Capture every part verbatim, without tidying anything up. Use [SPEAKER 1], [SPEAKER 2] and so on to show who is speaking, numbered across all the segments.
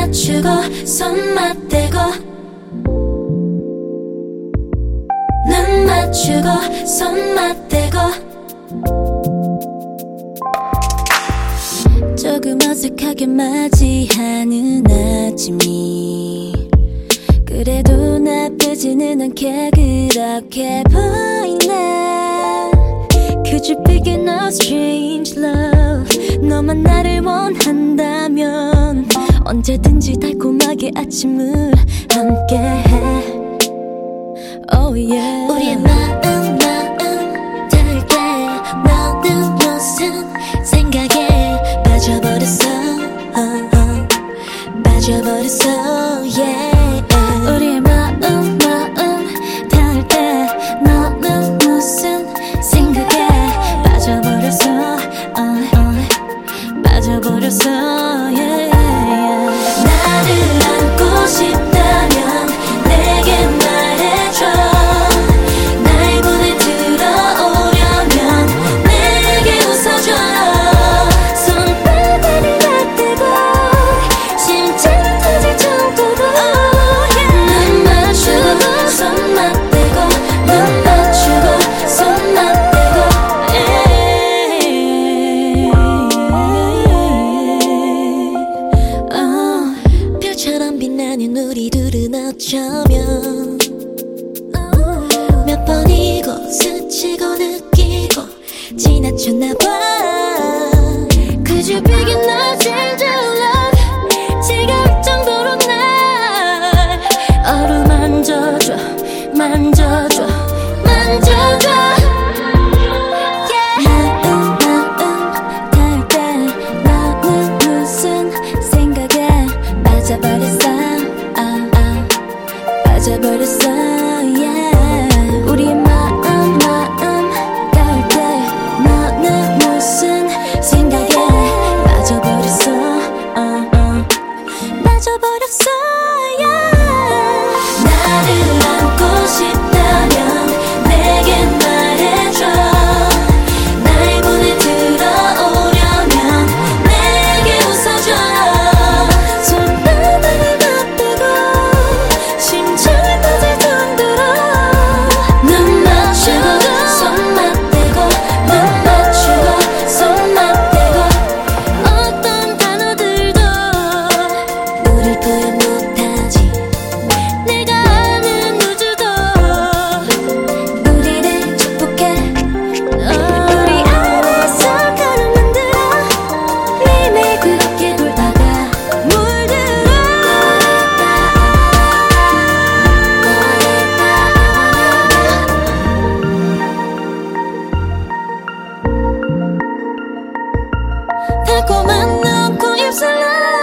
[SPEAKER 1] 맞추고 손 맞대고 눈 맞추고 손 맞대고 조금 어색하게 맞이하는 아침이 그래도 나쁘지는 않게 그렇게 보이네. Could you begin a strange love? 너만 나를 원한다면 언제든지 달콤하게 아침을 함께해. Oh yeah. 우리의 마음 마음 닿을 때 너는 무슨 생각에 빠져버렸어 oh, oh. 빠져버렸어 yeah. 우리의 마음 마음 닿을 때 너는 무슨 생각에 빠져버렸어 oh, oh. 빠져버렸어 yeah. 나를 안고 싶다면 내게 말해줘. 날 보내 들어오려면 내게 웃어줘. 손바닥을 맞대고 심장이 터질 정도로 oh, yeah. 눈 맞추고 손 맞대고 눈 맞추고 손 맞대고 oh. 별처럼 빛나는 우리 둘은 어쩌면 몇 번이고 스치고 느끼고 지나쳤나봐. Could you begin a change of love? 지겨울 정도로 날 어루만져줘 만져줘 만져줘 yeah. 마음 마음 닿을 때 너는 무슨 생각에 빠져버렸어 oh, oh. 빠져버렸어 yeah. 우리의 마음 마음 닿을 때 너는 무슨 생각에 빠져버렸어 oh, oh. 빠져버렸어 yeah. 나를 안고 싶다면 내게 말해줘. 날 보내 들어오려면 내게 웃어줘. 손바닥을 맞대고 심장이 터질 정도로 눈 맞추고 손 맞대고 눈 맞추고 손 맞대고 어떤 단어들도 우릴 표현 못하지. 내가 아는 우주도 우리를 축복해. 우리 안에서 가를 만들어 매일매일 그렇게 돌다가 물들어. 달콤한 너고 입술로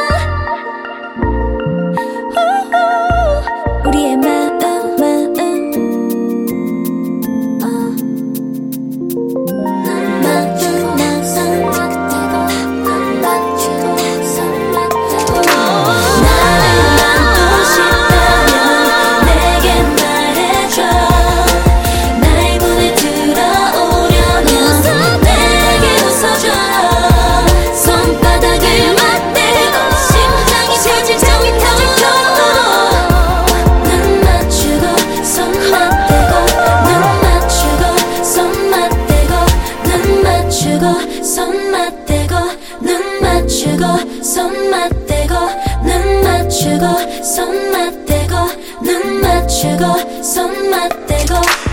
[SPEAKER 1] 우리의 마음 마음 어. 눈 맞추고 손 맞대고 눈 맞추고 손 맞대고 나를 안고 싶다면 내게 말해줘. 날 보내 들어오려면 내게 웃어줘. 손바닥을 맞대고 심장이 터질 정도로 눈 맞추고 손 맞대고 눈 맞추고 손 맞대고 눈 맞추고 손 맞대고 눈 맞추고 손 맞대고 눈 맞추고 손 맞대고 눈 맞추고 손 맞대고